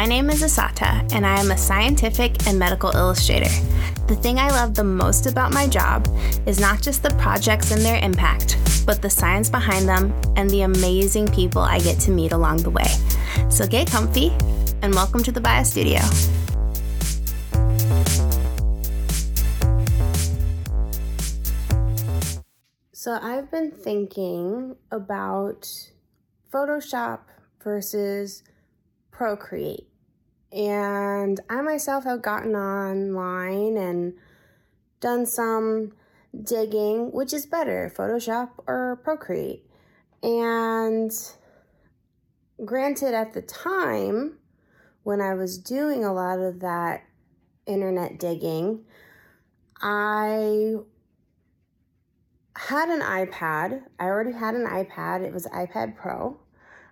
name is Asata, and I am a scientific and medical illustrator. The thing I love the most about my job is not just the projects and their impact, but the science behind them and the amazing people I get to meet along the way. So get comfy, and welcome to the Bio Studio. So I've been thinking about Photoshop versus Procreate. And I myself have gotten online and done some digging, which is better, Photoshop or Procreate. And granted, at the time when I was doing a lot of that internet digging, I had an iPad. I already had an iPad. It was iPad Pro.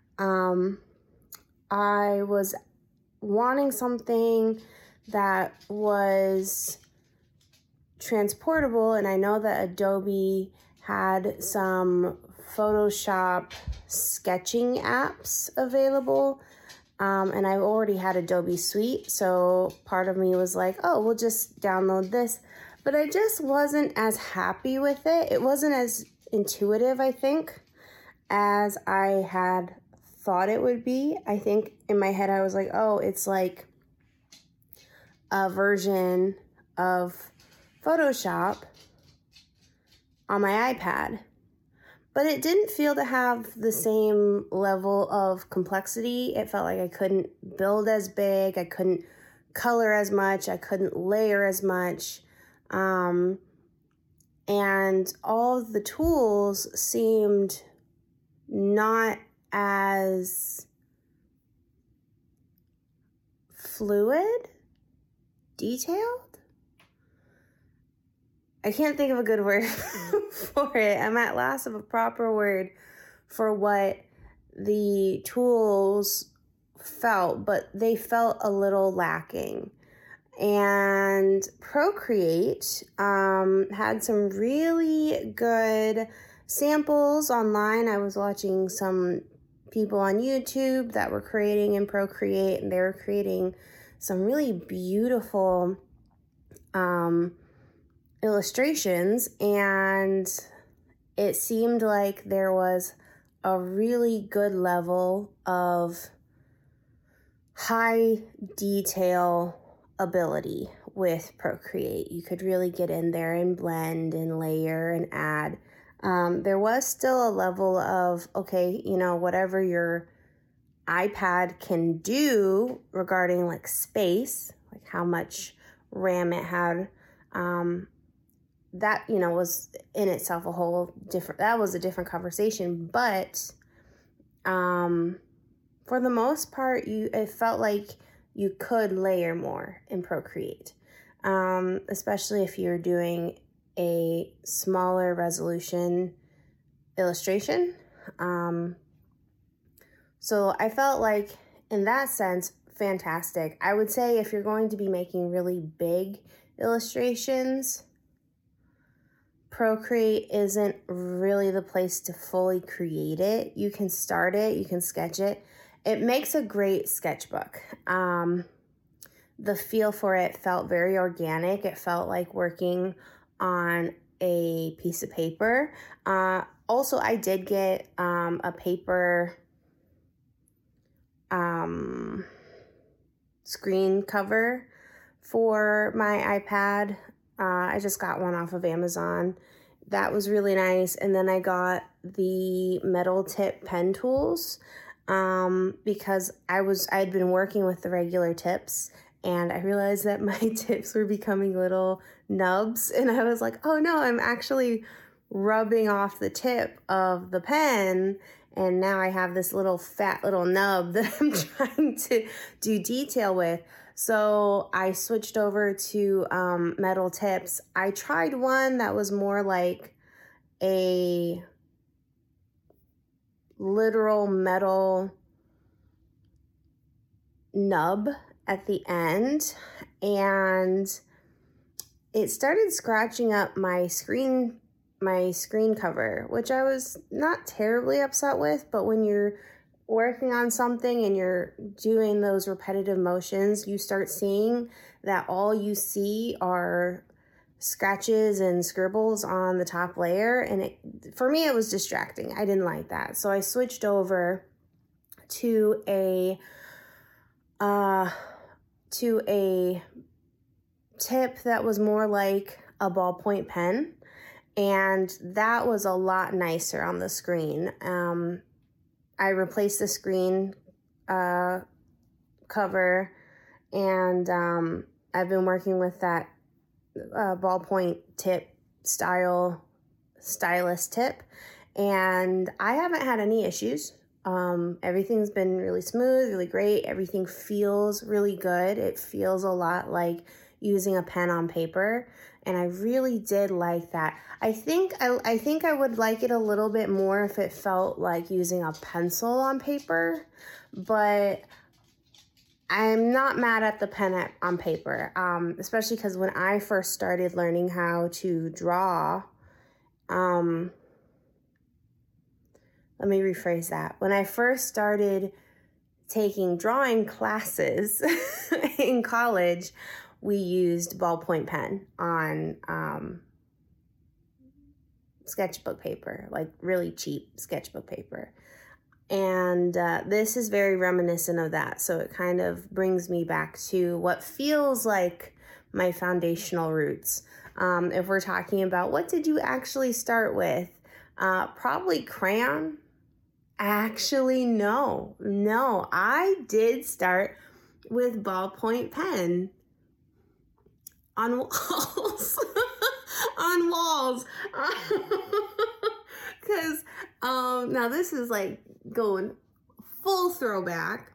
I was wanting something that was transportable, and I know that Adobe had some Photoshop sketching apps available, and I already had Adobe Suite, so part of me was like, oh, we'll just download this, but I just wasn't as happy with it. It wasn't as intuitive, I think, as I had thought it would be. I think in my head I was like, oh, it's like a version of Photoshop on my iPad. But it didn't feel to have the same level of complexity. It felt like I couldn't build as big, I couldn't color as much, I couldn't layer as much. And all of the tools seemed not as fluid, detailed. I can't think of a good word for it. I'm at loss of a proper word for what the tools felt, but they felt a little lacking. And Procreate had some really good samples online. I was watching some people on YouTube that were creating in Procreate, and they were creating some really beautiful illustrations, and it seemed like there was a really good level of high detail ability with Procreate. You could really get in there and blend and layer and add. There was still a level of, okay, whatever your iPad can do regarding like space, like how much RAM it had, that, was in itself that was a different conversation. But for the most part, it felt like you could layer more in Procreate, especially if you're doing a smaller resolution illustration. So I felt like, in that sense, fantastic. I would say if you're going to be making really big illustrations, Procreate isn't really the place to fully create it. You can start it, you can sketch it. It makes a great sketchbook. The feel for it felt very organic. It felt like working on a piece of paper. Also, I did get a paper screen cover for my iPad. I just got one off of Amazon. That was really nice. And then I got the metal tip pen tools because I had been working with the regular tips, and I realized that my tips were becoming little nubs, and I was like, oh no, I'm actually rubbing off the tip of the pen, and now I have this little fat little nub that I'm trying to do detail with. So I switched over to metal tips. I tried one that was more like a literal metal nub at the end, and it started scratching up my screen cover, which I was not terribly upset with, but when you're working on something and you're doing those repetitive motions, you start seeing that all you see are scratches and scribbles on the top layer. And for me, it was distracting. I didn't like that. So I switched over to a tip that was more like a ballpoint pen. And that was a lot nicer on the screen. I replaced the screen cover, and I've been working with that ballpoint tip stylus tip, and I haven't had any issues. Everything's been really smooth, really great. Everything feels really good. It feels a lot like using a pen on paper, and I really did like that. I think I would like it a little bit more if it felt like using a pencil on paper, but I'm not mad at the pen on paper, especially because when I first started learning how to draw, let me rephrase that. When I first started taking drawing classes in college, we used ballpoint pen on sketchbook paper, like really cheap sketchbook paper. And this is very reminiscent of that. So it kind of brings me back to what feels like my foundational roots. If we're talking about what did you actually start with? Probably crayon. Actually, no, I did start with ballpoint pen on walls. On walls. Because now this is like going full throwback.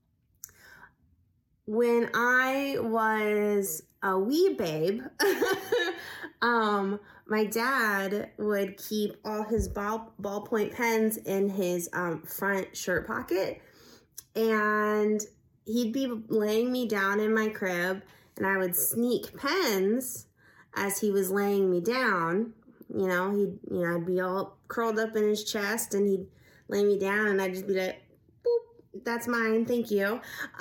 When I was a wee babe, my dad would keep all his ballpoint pens in his front shirt pocket, and he'd be laying me down in my crib, and I would sneak pens as he was laying me down. I'd be all curled up in his chest, and he'd lay me down, and I'd just be like, boop, that's mine, thank you.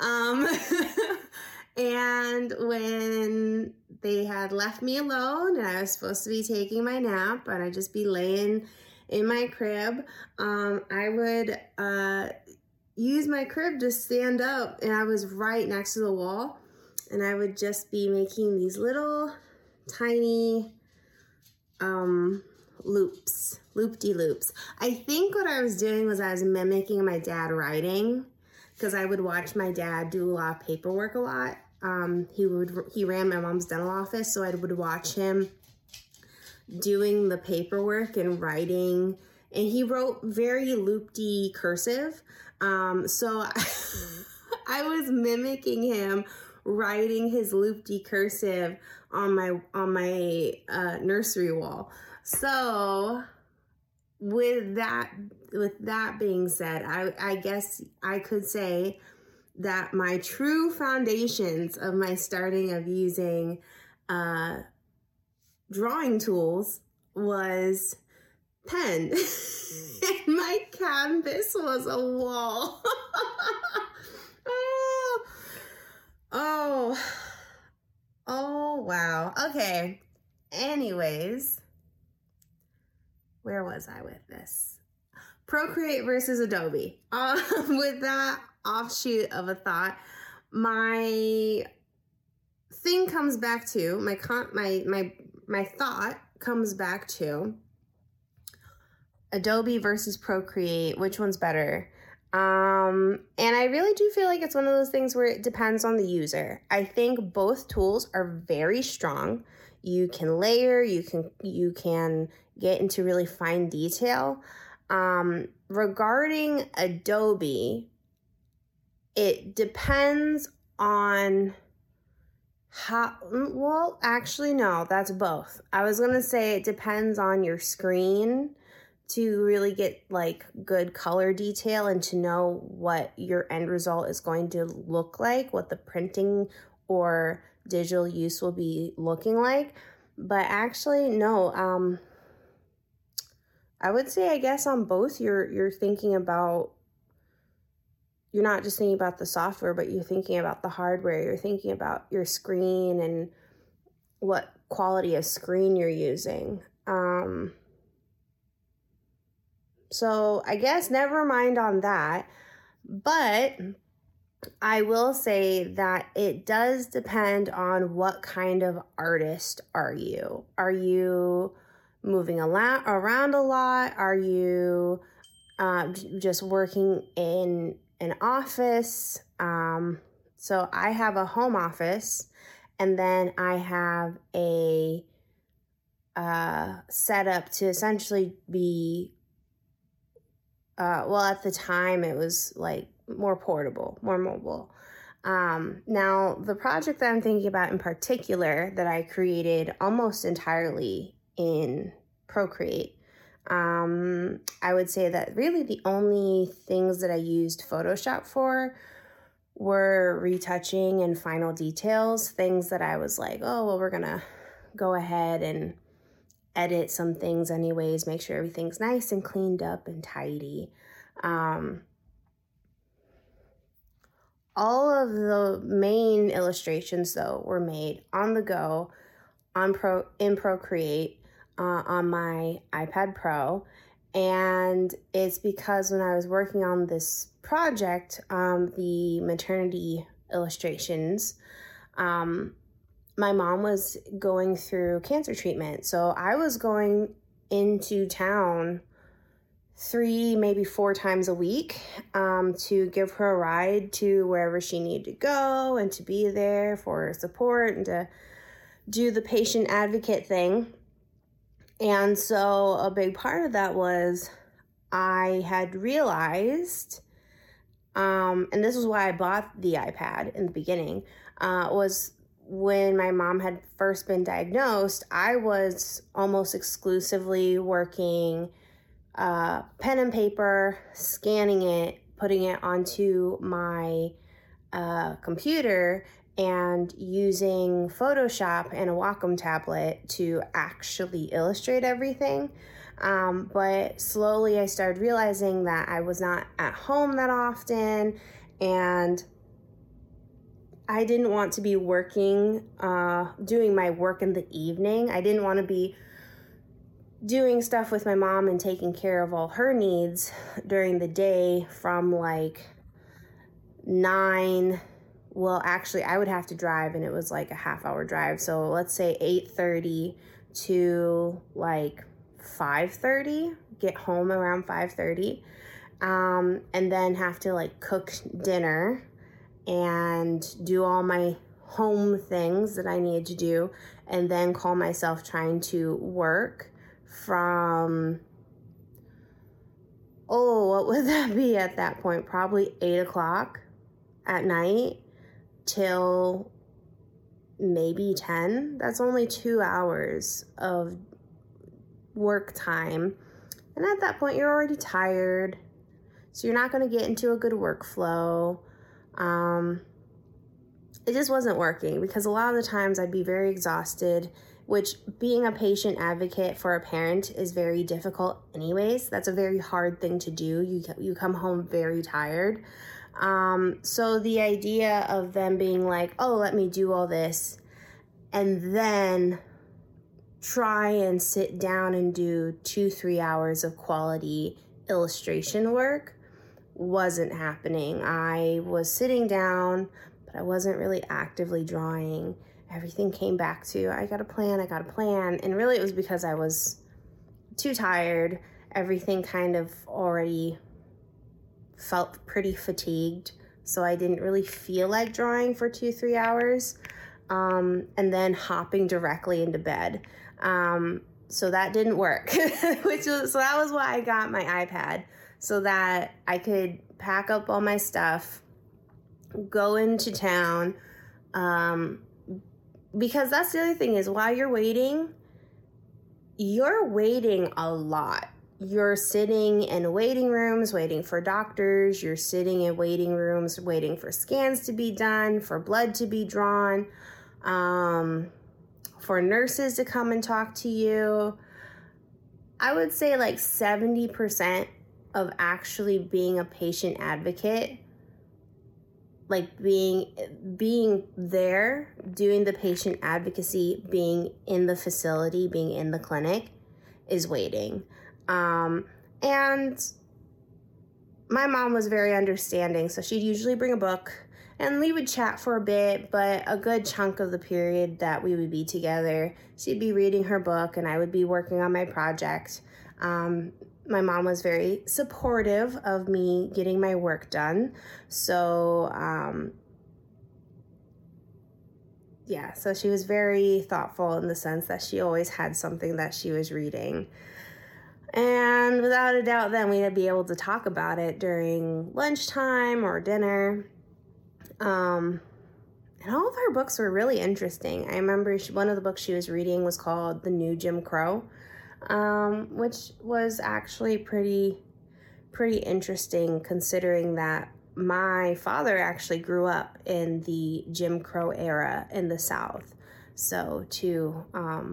And when they had left me alone and I was supposed to be taking my nap, and I'd just be laying in my crib, I would use my crib to stand up, and I was right next to the wall, and I would just be making these little tiny loop-de-loops. I think what I was doing was I was mimicking my dad writing, because I would watch my dad do a lot of paperwork a lot. He ran my mom's dental office, so I would watch him doing the paperwork and writing, and he wrote very loop-de cursive. So I was mimicking him writing his loop-de cursive on my nursery wall. So with that being said, I guess I could say that my true foundations of my starting of using drawing tools was pen. And my canvas was a wall. Oh, wow. Okay. Anyways, where was I with this? Procreate versus Adobe. With that offshoot of a thought, my thing comes back to, my thought comes back to Adobe versus Procreate. Which one's better? And I really do feel like it's one of those things where it depends on the user. I think both tools are very strong. You can layer, you can get into really fine detail. Regarding Adobe, it depends on how, well, actually, no, that's both. I was going to say it depends on your screen to really get like good color detail and to know what your end result is going to look like, what the printing or digital use will be looking like. But actually, no, I would say, I guess on both, you're thinking about you're not just thinking about the software, but you're thinking about the hardware. You're thinking about your screen and what quality of screen you're using. So I guess never mind on that. But I will say that it does depend on what kind of artist are you. Are you moving around a lot? Are you just working in an office? So I have a home office, and then I have a setup to essentially be, well, at the time it was like more portable, more mobile. Now, the project that I'm thinking about in particular that I created almost entirely in Procreate, I would say that really the only things that I used Photoshop for were retouching and final details, things that I was like, oh, well, we're going to go ahead and edit some things anyways, make sure everything's nice and cleaned up and tidy. All of the main illustrations, though, were made on the go in Procreate on my iPad Pro. And it's because when I was working on this project, the maternity illustrations, my mom was going through cancer treatment. So I was going into town 3, maybe 4 times a week to give her a ride to wherever she needed to go and to be there for her support and to do the patient advocate thing. And so a big part of that was I had realized, and this is why I bought the iPad in the beginning, was when my mom had first been diagnosed, I was almost exclusively working pen and paper, scanning it, putting it onto my computer, and using Photoshop and a Wacom tablet to actually illustrate everything. But slowly I started realizing that I was not at home that often, and I didn't want to be working, doing my work in the evening. I didn't want to be doing stuff with my mom and taking care of all her needs during the day from like 9. Well, actually, I would have to drive, and it was like a half-hour drive. So let's say 8:30 to like 5:30, get home around 5:30, and then have to like cook dinner and do all my home things that I needed to do, and then call myself trying to work from, what would that be at that point? Probably 8 o'clock at night till maybe 10. That's only 2 hours of work time. And at that point, you're already tired. So you're not going to get into a good workflow. It just wasn't working because a lot of the times I'd be very exhausted, which being a patient advocate for a parent is very difficult anyways. That's a very hard thing to do. You come home very tired. So the idea of them being like, oh, let me do all this and then try and sit down and do 2-3 hours of quality illustration work wasn't happening. I was sitting down, but I wasn't really actively drawing. Everything came back to, I got a plan. And really it was because I was too tired. Everything kind of already felt pretty fatigued. So I didn't really feel like drawing for 2-3 hours. And then hopping directly into bed. So that didn't work, so that was why I got my iPad, so that I could pack up all my stuff, go into town, because that's the other thing is while you're waiting a lot. You're sitting in waiting rooms, waiting for doctors. You're sitting in waiting rooms, waiting for scans to be done, for blood to be drawn, for nurses to come and talk to you. I would say like 70% of actually being a patient advocate like being there, doing the patient advocacy, being in the facility, being in the clinic is waiting. And my mom was very understanding, so she'd usually bring a book and we would chat for a bit, but a good chunk of the period that we would be together, she'd be reading her book and I would be working on my project. My mom was very supportive of me getting my work done. So, so she was very thoughtful in the sense that she always had something that she was reading. And without a doubt, then we'd be able to talk about it during lunchtime or dinner. And all of her books were really interesting. I remember one of the books she was reading was called The New Jim Crow, which was actually pretty interesting considering that my father actually grew up in the Jim Crow era in the South. So to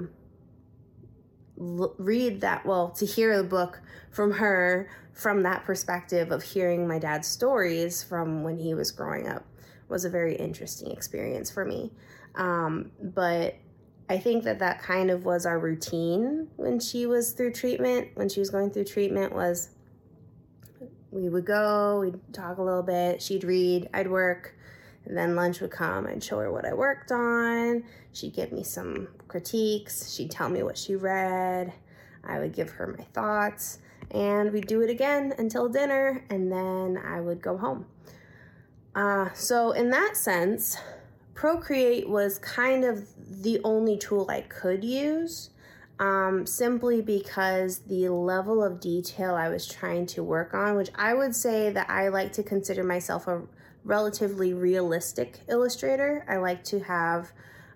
read that, to hear the book from her from that perspective of hearing my dad's stories from when he was growing up was a very interesting experience for me. But I think that kind of was our routine when she was going through treatment was we would go, we'd talk a little bit, she'd read, I'd work, and then lunch would come, I'd show her what I worked on, she'd give me some critiques, she'd tell me what she read, I would give her my thoughts, and we'd do it again until dinner, and then I would go home. So in that sense, Procreate was kind of the only tool I could use, simply because the level of detail I was trying to work on, which I would say that I like to consider myself a relatively realistic illustrator. I like to have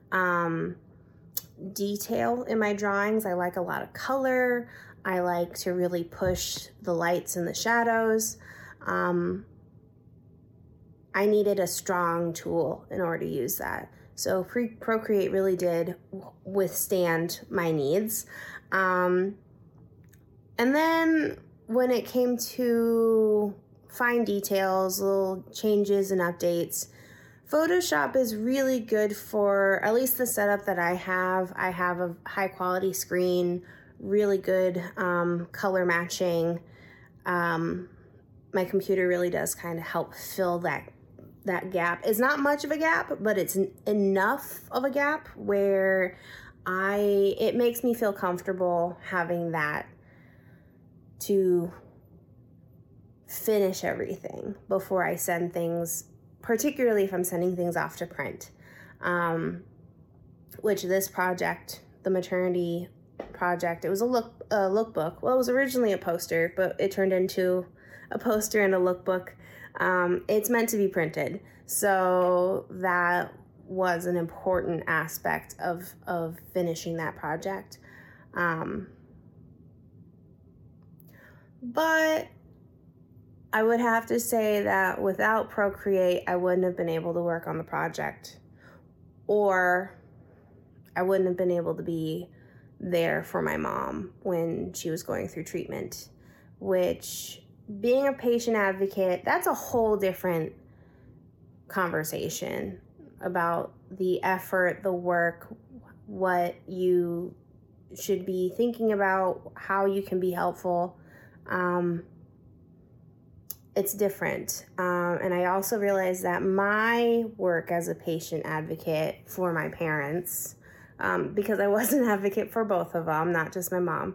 detail in my drawings. I like a lot of color. I like to really push the lights and the shadows. I needed a strong tool in order to use that. So Procreate really did withstand my needs. And then when it came to fine details, little changes and updates, Photoshop is really good for at least the setup that I have. I have a high quality screen, really good color matching. My computer really does kind of help fill that gap. It's not much of a gap, but it's enough of a gap where it makes me feel comfortable having that to finish everything before I send things, particularly if I'm sending things off to print. Which this project, the maternity project, it was a lookbook. Well, it was originally a poster, but it turned into a poster and a lookbook. It's meant to be printed, so that was an important aspect of finishing that project. But I would have to say that without Procreate, I wouldn't have been able to work on the project, or I wouldn't have been able to be there for my mom when she was going through treatment, which, being a patient advocate, that's a whole different conversation about the effort, the work, what you should be thinking about, how you can be helpful. It's different. And I also realized that my work as a patient advocate for my parents, because I was an advocate for both of them, not just my mom,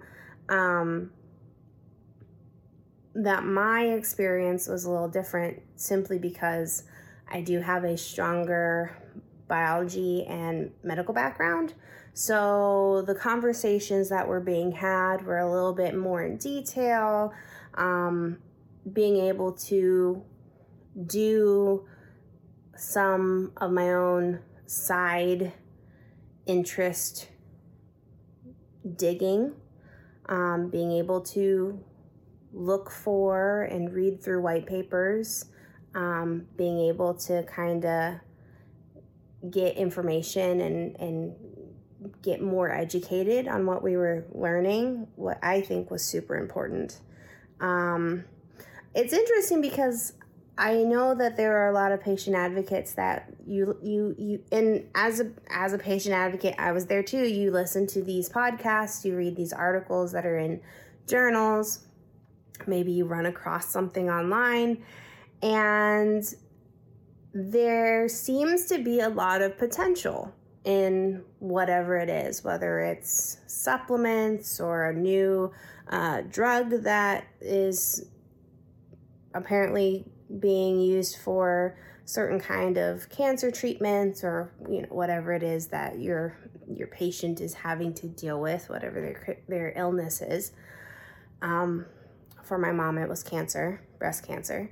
that my experience was a little different simply because I do have a stronger biology and medical background. So the conversations that were being had were a little bit more in detail, being able to do some of my own side interest digging, being able to look for and read through white papers, being able to kind of get information and get more educated on what we were learning, what I think was super important. It's interesting because I know that there are a lot of patient advocates that you and as a patient advocate, I was there too. You listen to these podcasts, you read these articles that are in journals, maybe you run across something online, and there seems to be a lot of potential in whatever it is, whether it's supplements or a new drug that is apparently being used for certain kind of cancer treatments, or whatever it is that your patient is having to deal with, whatever their illness is. For my mom, it was cancer, breast cancer.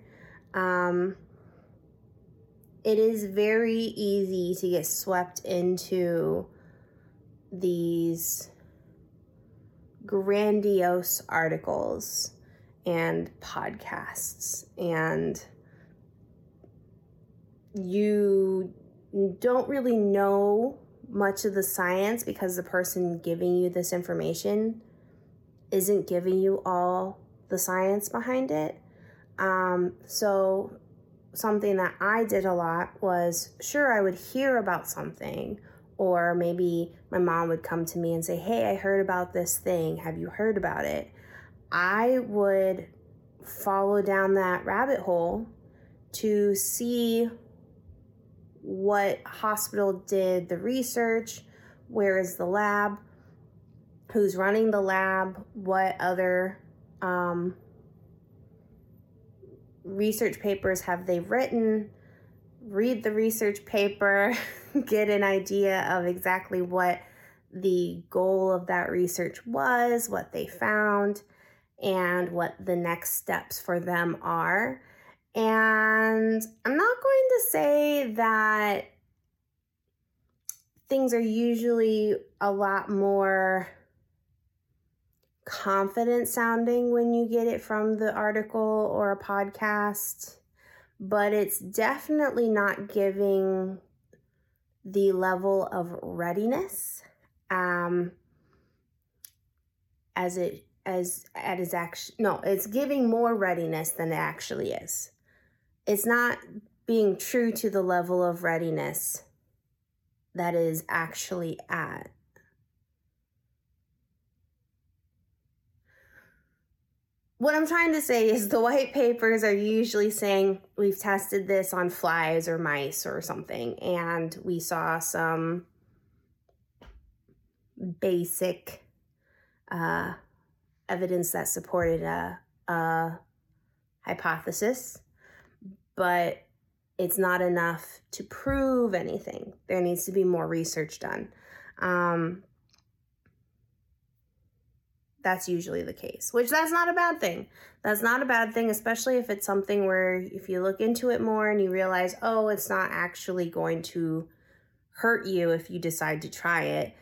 It is very easy to get swept into these grandiose articles and podcasts, and you don't really know much of the science because the person giving you this information isn't giving you all the science behind it. So something that I did a lot was, sure, I would hear about something, or maybe my mom would come to me and say, hey, I heard about this thing. Have you heard about it? I would follow down that rabbit hole to see what hospital did the research, where is the lab, who's running the lab, what other research papers have they written, read the research paper, get an idea of exactly what the goal of that research was, what they found, and what the next steps for them are. And I'm not going to say that things are usually a lot more confident sounding when you get it from the article or a podcast, but it's definitely not giving the level of readiness it's giving more readiness than it actually is. It's not being true to the level of readiness that is actually at. What I'm trying to say is the white papers are usually saying we've tested this on flies or mice or something, and we saw some basic evidence that supported a hypothesis, but it's not enough to prove anything. There needs to be more research done. That's usually the case, which that's not a bad thing. That's not a bad thing, especially if it's something where if you look into it more and you realize, oh, it's not actually going to hurt you if you decide to try it.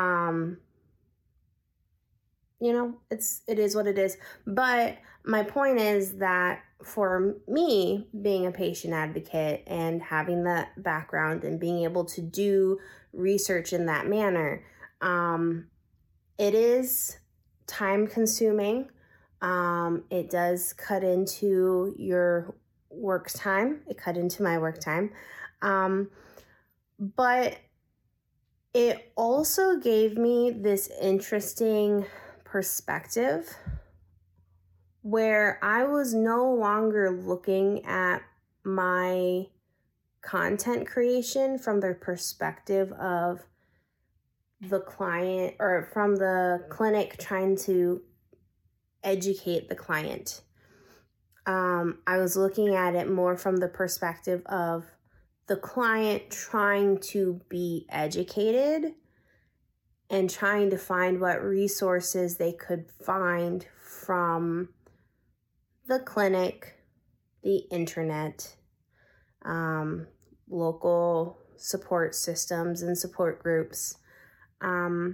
It is what it is. But my point is that for me, being a patient advocate and having that background and being able to do research in that manner, it is time consuming. It does cut into your work time. It cut into my work time. But it also gave me this interesting perspective where I was no longer looking at my content creation from the perspective of the client, or from the clinic trying to educate the client. I was looking at it more from the perspective of the client trying to be educated and trying to find what resources they could find from the clinic, the internet, local support systems and support groups. And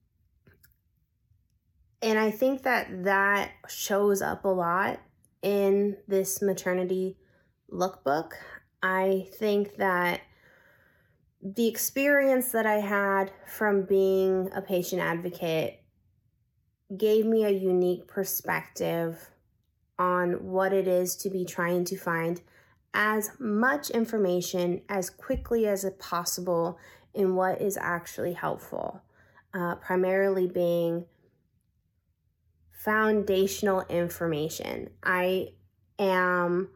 I think that shows up a lot in this maternity lookbook. I think that the experience that I had from being a patient advocate gave me a unique perspective on what it is to be trying to find as much information as quickly as possible in what is actually helpful, primarily being foundational information. I am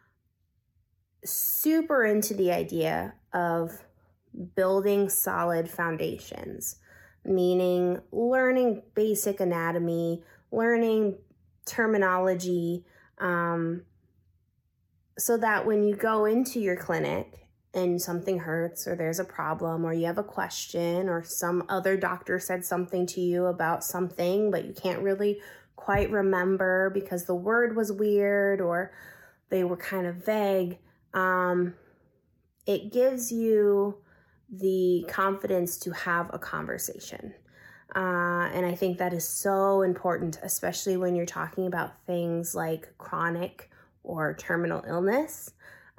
super into the idea of building solid foundations, meaning learning basic anatomy, learning terminology, so that when you go into your clinic and something hurts or there's a problem or you have a question or some other doctor said something to you about something, but you can't really quite remember because the word was weird or they were kind of vague, it gives you the confidence to have a conversation. And I think that is so important, especially when you're talking about things like chronic or terminal illness.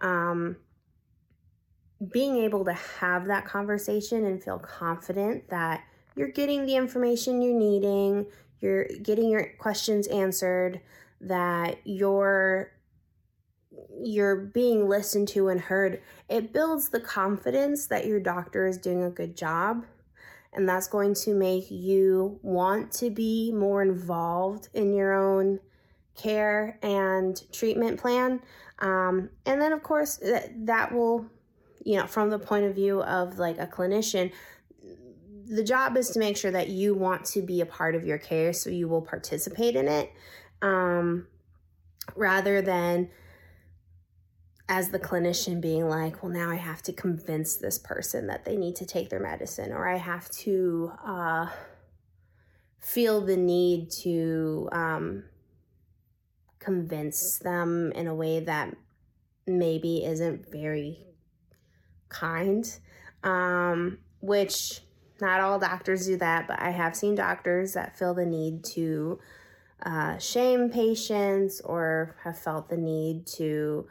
Being able to have that conversation and feel confident that you're getting the information you're needing, you're getting your questions answered, that you're being listened to and heard, it builds the confidence that your doctor is doing a good job. And that's going to make you want to be more involved in your own care and treatment plan. And then, of course, that will, from the point of view of like a clinician, the job is to make sure that you want to be a part of your care, so you will participate in it, rather than as the clinician being like, well, now I have to convince this person that they need to take their medicine, or I have to feel the need to convince them in a way that maybe isn't very kind, which not all doctors do that, but I have seen doctors that feel the need to shame patients or have felt the need to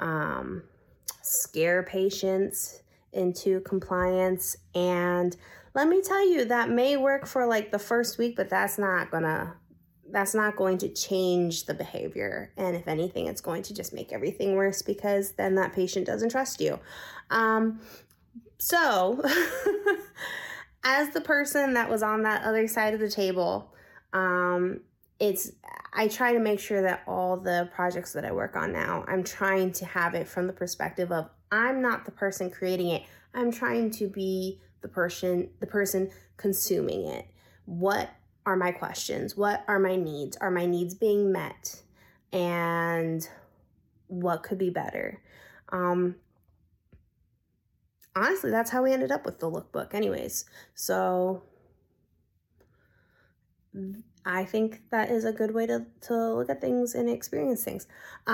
scare patients into compliance. And let me tell you, that may work for like the first week, but that's not going to change the behavior. And if anything, it's going to just make everything worse, because then that patient doesn't trust you. So as the person that was on that other side of the table, I try to make sure that all the projects that I work on now, I'm trying to have it from the perspective of, I'm not the person creating it. I'm trying to be the person consuming it. What are my questions? What are my needs? Are my needs being met? And what could be better? Honestly, that's how we ended up with the lookbook anyways. So I think that is a good way to look at things and experience things.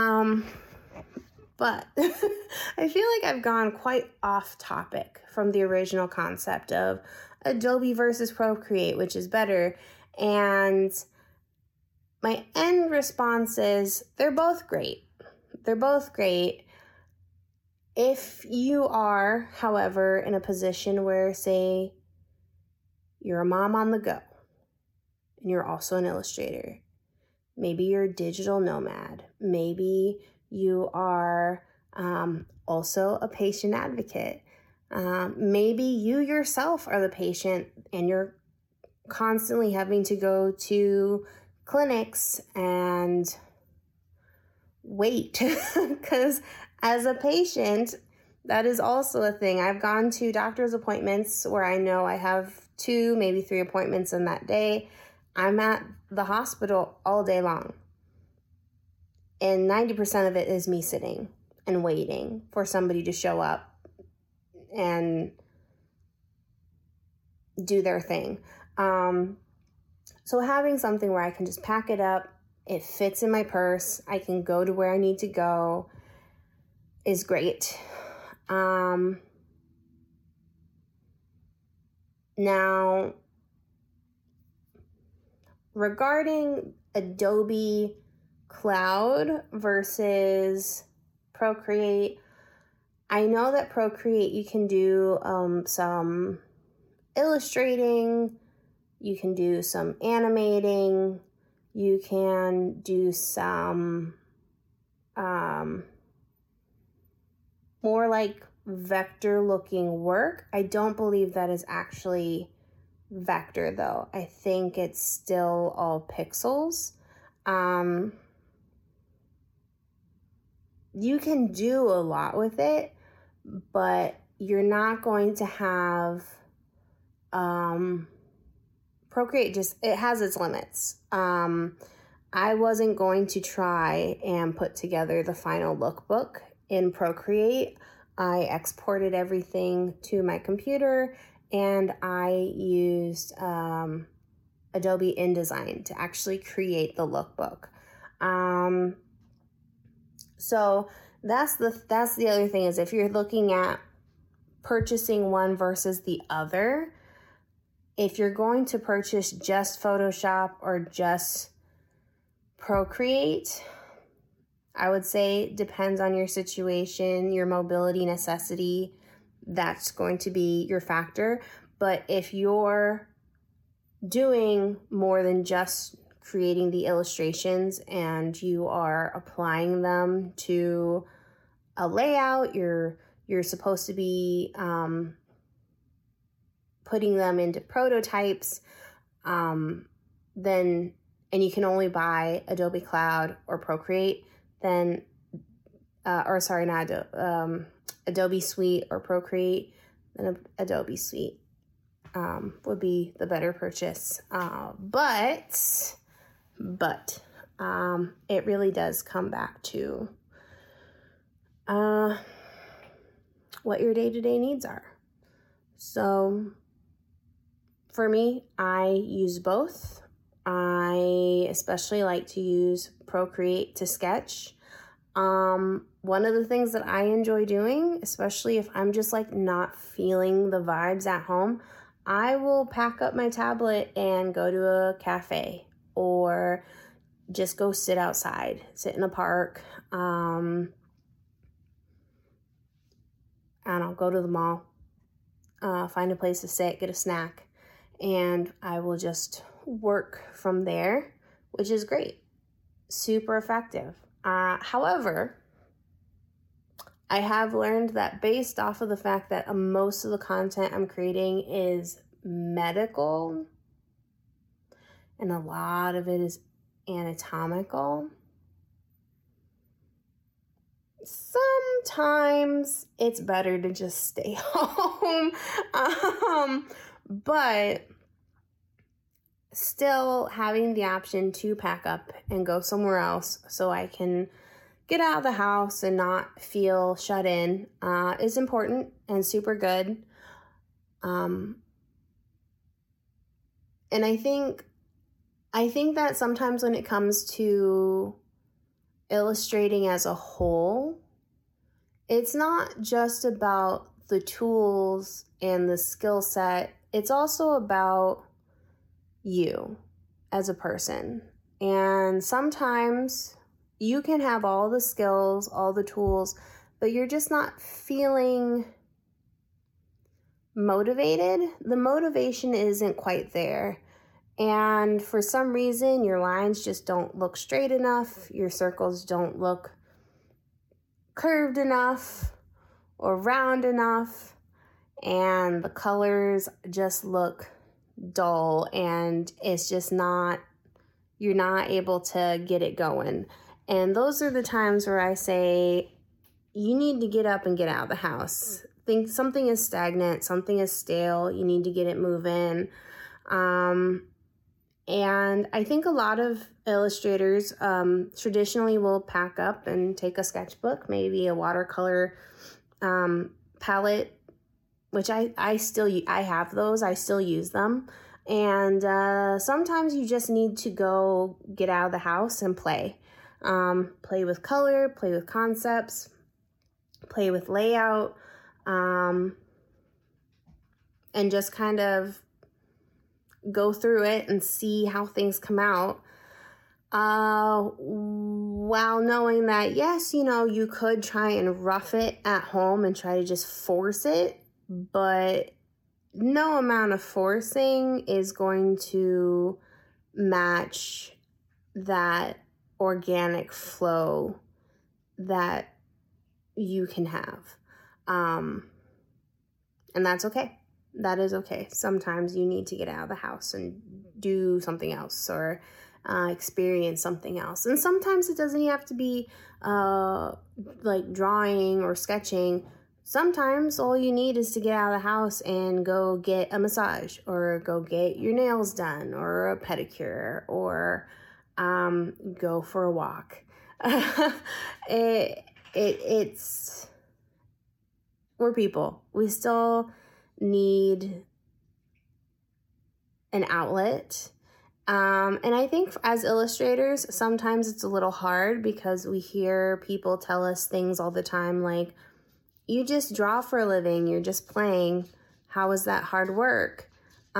But I feel like I've gone quite off topic from the original concept of Adobe versus Procreate, which is better. And my end response is they're both great. They're both great. If you are, however, in a position where, say, you're a mom on the go, and you're also an illustrator, maybe you're a digital nomad, maybe you are also a patient advocate, maybe you yourself are the patient and you're constantly having to go to clinics and wait, because as a patient, that is also a thing. I've gone to doctor's appointments where I know I have 2, maybe 3 appointments in that day. I'm at the hospital all day long. And 90% of it is me sitting and waiting for somebody to show up and do their thing. So having something where I can just pack it up, it fits in my purse, I can go to where I need to go, is great. Now, regarding Adobe Cloud versus Procreate, I know that Procreate, you can do some illustrating, you can do some animating, you can do some more like vector looking work. I don't believe that is actually vector though. I think it's still all pixels. You can do a lot with it, but you're not going to have Procreate. Just, it has its limits. I wasn't going to try and put together the final lookbook in Procreate. I exported everything to my computer and I used Adobe InDesign to actually create the lookbook. So that's the other thing, is if you're looking at purchasing one versus the other, if you're going to purchase just Photoshop or just Procreate, I would say depends on your situation, your mobility necessity. That's going to be your factor. But if you're doing more than just creating the illustrations and you are applying them to a layout, you're supposed to be putting them into prototypes, then, and you can only buy Adobe Cloud or Procreate, then, Adobe Suite or Procreate, then Adobe Suite would be the better purchase. But it really does come back to what your day-to-day needs are. So for me, I use both. I especially like to use Procreate to sketch. One of the things that I enjoy doing, especially if I'm just like not feeling the vibes at home, I will pack up my tablet and go to a cafe or just go sit outside, sit in a park. And I'll go to the mall, find a place to sit, get a snack, and I will just work from there, which is great. Super effective. However, I have learned that based off of the fact that most of the content I'm creating is medical, and a lot of it is anatomical, sometimes it's better to just stay home. But still having the option to pack up and go somewhere else so I can get out of the house and not feel shut in is important and super good. And I think that sometimes when it comes to illustrating as a whole, it's not just about the tools and the skill set. It's also about you as a person. And sometimes you can have all the skills, all the tools, but you're just not feeling motivated. The motivation isn't quite there. And for some reason, your lines just don't look straight enough. Your circles don't look curved enough or round enough. And the colors just look dull, and it's just not, you're not able to get it going. And those are the times where I say, you need to get up and get out of the house. Think something is stagnant, something is stale, you need to get it moving. And I think a lot of illustrators traditionally will pack up and take a sketchbook, maybe a watercolor palette, which I have those, I still use them. And sometimes you just need to go get out of the house and play. Play with color, play with concepts, play with layout, and just kind of go through it and see how things come out. While knowing that, yes, you could try and rough it at home and try to just force it, but no amount of forcing is going to match that organic flow that you can have. And that's okay. That is okay. Sometimes you need to get out of the house and do something else, or experience something else. And sometimes it doesn't even have to be like drawing or sketching. Sometimes all you need is to get out of the house and go get a massage, or go get your nails done, or a pedicure, or go for a walk. It's we're people. We still need an outlet. And I think as illustrators, sometimes it's a little hard because we hear people tell us things all the time like, you just draw for a living, you're just playing. How is that hard work?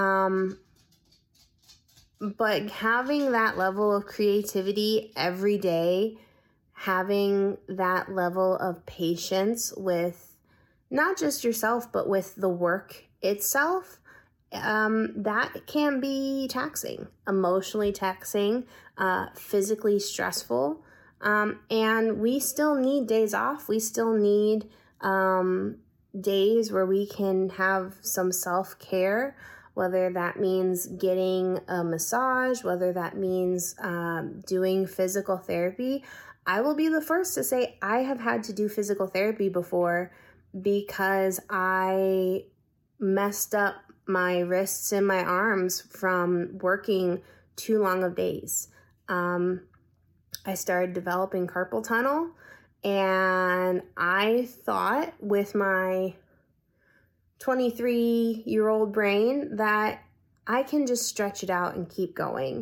But having that level of creativity every day, having that level of patience with not just yourself, but with the work itself, that can be taxing, emotionally taxing, physically stressful. And we still need days off. We still need days where we can have some self-care, whether that means getting a massage, whether that means doing physical therapy. I will be the first to say I have had to do physical therapy before because I messed up my wrists and my arms from working too long of days. I started developing carpal tunnel, and I thought with my 23-year-old brain that I can just stretch it out and keep going.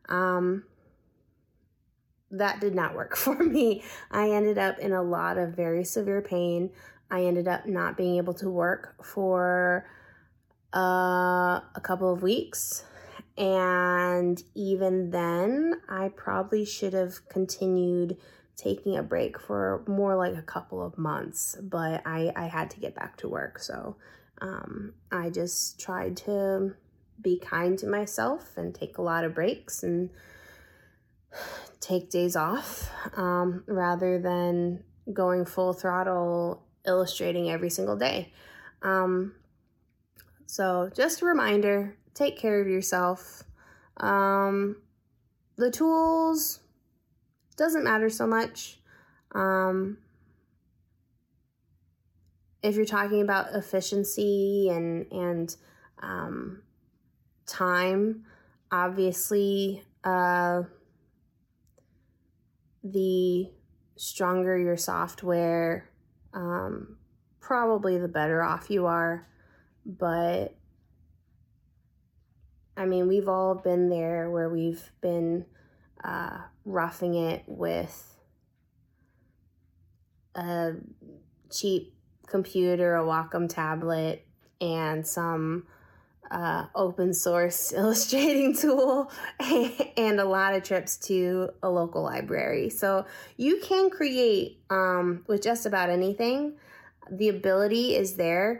That did not work for me. I ended up in a lot of very severe pain. I ended up not being able to work for a couple of weeks. And even then, I probably should have continued taking a break for more like a couple of months, but I had to get back to work. So I just tried to be kind to myself and take a lot of breaks and take days off rather than going full throttle illustrating every single day. So just a reminder, take care of yourself. The tools doesn't matter so much. If you're talking about efficiency and time, obviously, the stronger your software, probably the better off you are. But I mean, we've all been there where we've been roughing it with a cheap computer, a Wacom tablet, and some open source illustrating tool, and a lot of trips to a local library. So you can create with just about anything. The ability is there.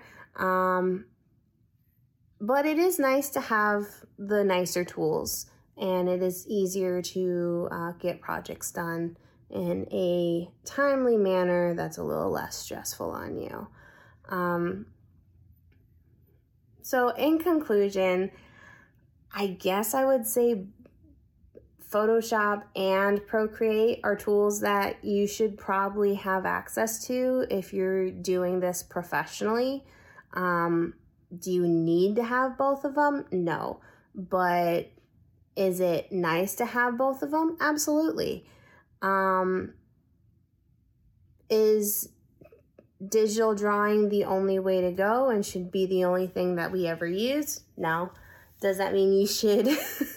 But it is nice to have the nicer tools, and it is easier to get projects done in a timely manner that's a little less stressful on you. So in conclusion, I guess I would say Photoshop and Procreate are tools that you should probably have access to if you're doing this professionally. Do you need to have both of them? No. But is it nice to have both of them? Absolutely. Is digital drawing the only way to go and should be the only thing that we ever use? No. Does that mean you should,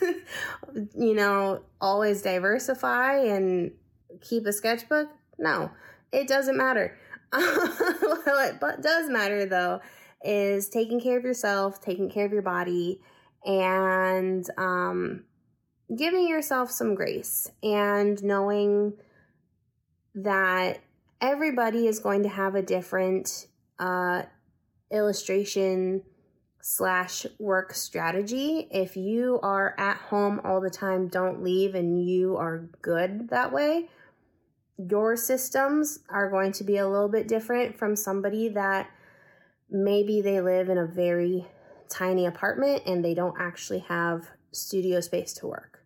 always diversify and keep a sketchbook? No, it doesn't matter. What does matter, though, is taking care of yourself, taking care of your body, and giving yourself some grace, and knowing that everybody is going to have a different illustration / work strategy. If you are at home all the time, don't leave, and you are good that way, your systems are going to be a little bit different from somebody that maybe they live in a very tiny apartment and they don't actually have studio space to work.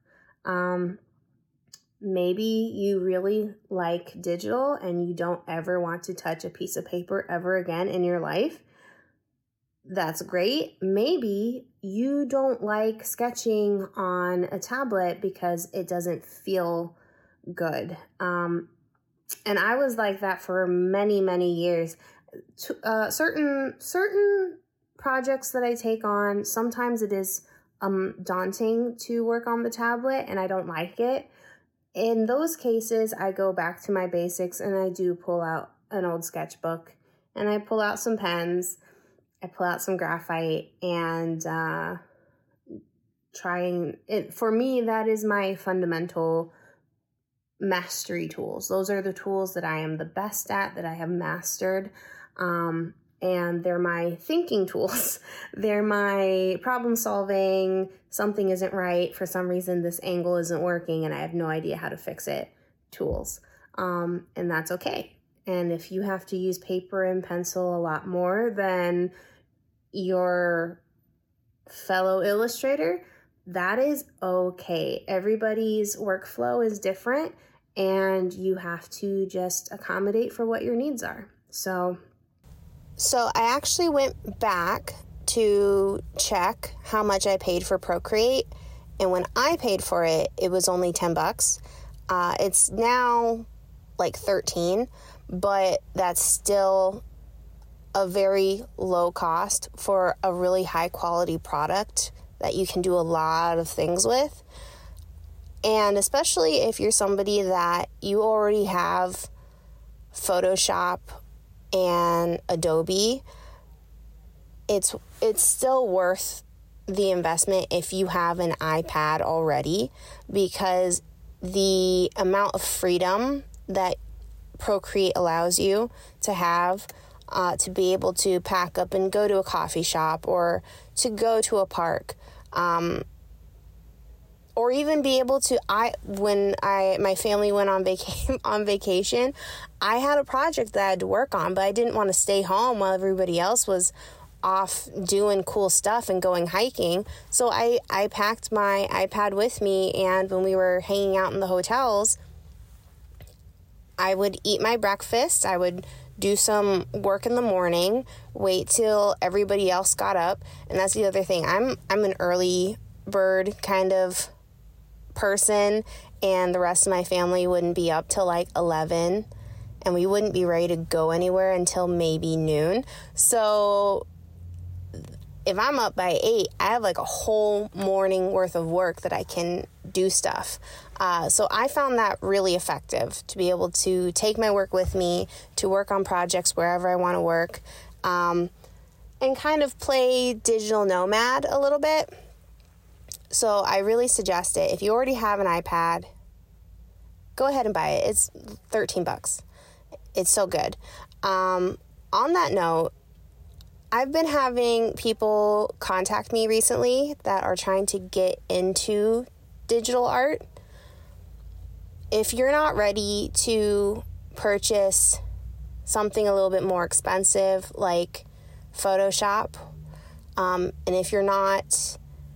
Maybe you really like digital and you don't ever want to touch a piece of paper ever again in your life. That's great. Maybe you don't like sketching on a tablet because it doesn't feel good. And I was like that for many, many years. Certain projects that I take on, sometimes it is daunting to work on the tablet and I don't like it. In those cases, I go back to my basics and I do pull out an old sketchbook and I pull out some pens, I pull out some graphite and trying it. For me, that is my fundamental mastery tools. Those are the tools that I am the best at, that I have mastered. And they're my thinking tools. They're my problem solving. Something isn't right. For some reason, this angle isn't working and I have no idea how to fix it tools. And that's okay. And if you have to use paper and pencil a lot more than your fellow illustrator, that is okay. Everybody's workflow is different and you have to just accommodate for what your needs are. So I actually went back to check how much I paid for Procreate, and when I paid for it, it was only $10. It's now like $13, but that's still a very low cost for a really high quality product that you can do a lot of things with. And especially if you're somebody that you already have Photoshop and Adobe, it's still worth the investment if you have an iPad already, because the amount of freedom that Procreate allows you to have, to be able to pack up and go to a coffee shop or to go to a park, or even be able to, when my family went on vacation, I had a project that I had to work on, but I didn't want to stay home while everybody else was off doing cool stuff and going hiking. So I packed my iPad with me, and when we were hanging out in the hotels, I would eat my breakfast, I would do some work in the morning, wait till everybody else got up. And that's the other thing. I'm an early bird kind of person, and the rest of my family wouldn't be up till like 11, and we wouldn't be ready to go anywhere until maybe noon. So if I'm up by 8, I have like a whole morning worth of work that I can do stuff. So I found that really effective, to be able to take my work with me, to work on projects wherever I want to work, and kind of play digital nomad a little bit. So I really suggest it. If you already have an iPad, go ahead and buy it. It's $13. It's so good. On that note, I've been having people contact me recently that are trying to get into digital art. If you're not ready to purchase something a little bit more expensive like Photoshop, and if you're not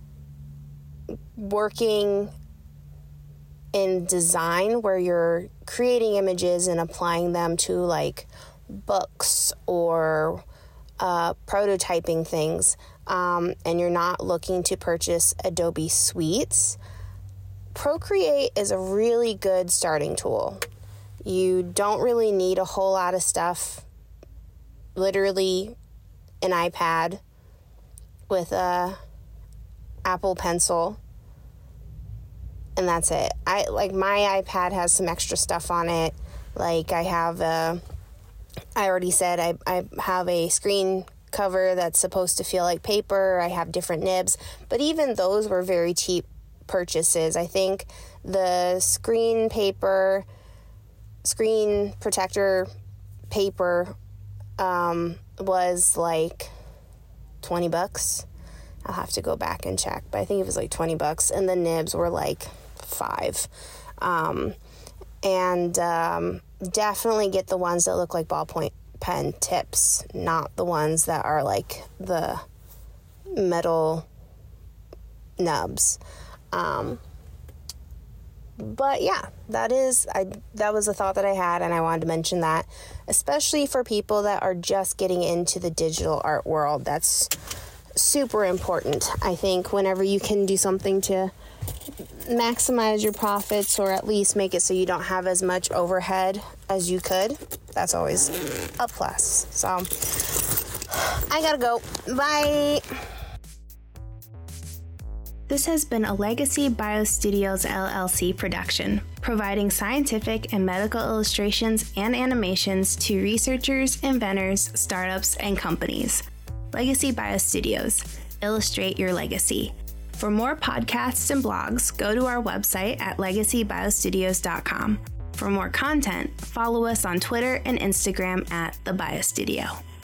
working in design where you're creating images and applying them to like books or prototyping things, and you're not looking to purchase Adobe Suites, Procreate is a really good starting tool. You don't really need a whole lot of stuff. Literally an iPad with a Apple Pencil, and that's it. My iPad has some extra stuff on it. Like I already said I have a screen cover that's supposed to feel like paper. I have different nibs, but even those were very cheap purchases. I think the screen protector paper was like $20. I'll have to go back and check, but I think it was like $20, and the nibs were like $5. definitely get the ones that look like ballpoint pen tips, not the ones that are like the metal nubs. But yeah, that was a thought that I had, and I wanted to mention that, especially for people that are just getting into the digital art world. That's super important. I think whenever you can do something to maximize your profits, or at least make it so you don't have as much overhead as you could, that's always a plus. So I gotta go. Bye. This has been a Legacy BioStudios LLC production, providing scientific and medical illustrations and animations to researchers, inventors, startups, and companies. Legacy BioStudios. Illustrate your legacy. For more podcasts and blogs, go to our website at legacybiostudios.com. For more content, follow us on Twitter and Instagram at The BioStudio.